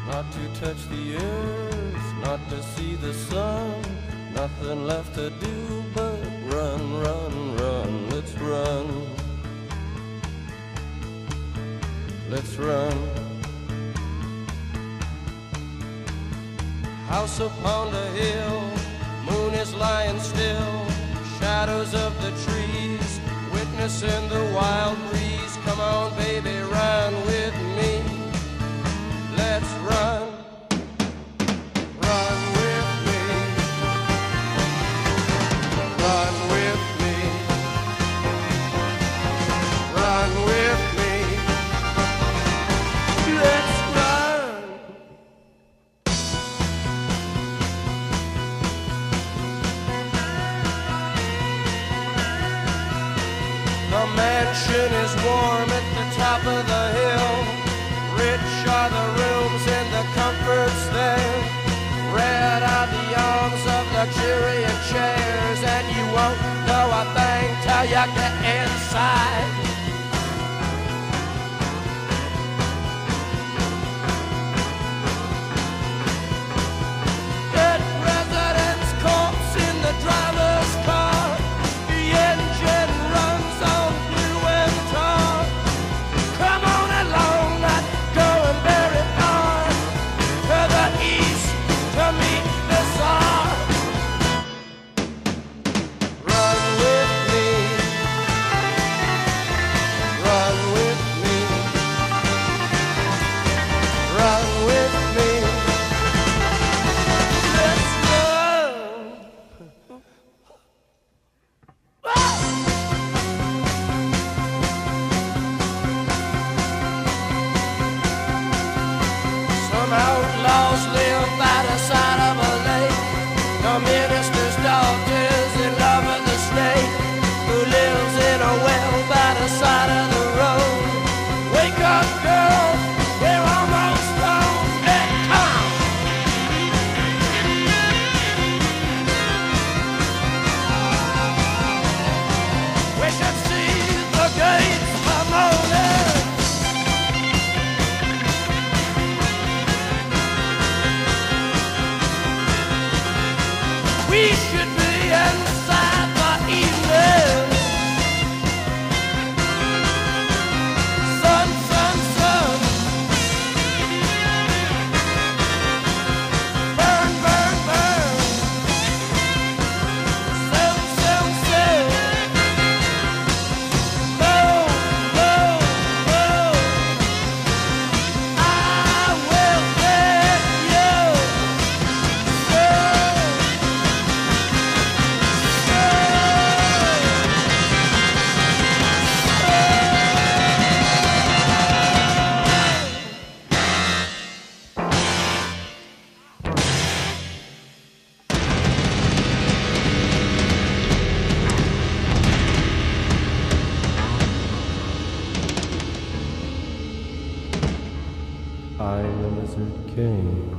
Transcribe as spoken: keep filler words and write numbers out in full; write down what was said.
Not to touch the earth, not to see the sun. Nothing left to do but run, run, run. Let's run. Let's run. House upon the hill, moon is lying still. Shadows of the trees, witnessing the wild breeze. Come on, baby, run with me. Let's run. Run with me. Run with me. Run with me. Let's run. The mansion is warm at the top of the hill. Rich are the rooms and the comforts there. Red are the arms of luxuriant chairs. And you won't know a thing till you get inside. Dead president's corpse in the driver's car. The engine runs on blue and tar. Come on along, not going very far. To the east to meet the Tsar. Run with me. Run with me. Run with me. Let's run. Some outlaws live by the side of a lake. The minister's daughter's in love with the snake, who lives in a well by the side of the road. Wake up, girl, we're almost home. Hey, come! We should see the gates come morning. We should be inside the evening. Sun, sun, sun. Burn, burn, burn. Sell, sell, sell. Low, low, low. I will let you go. I'm the Lizard King.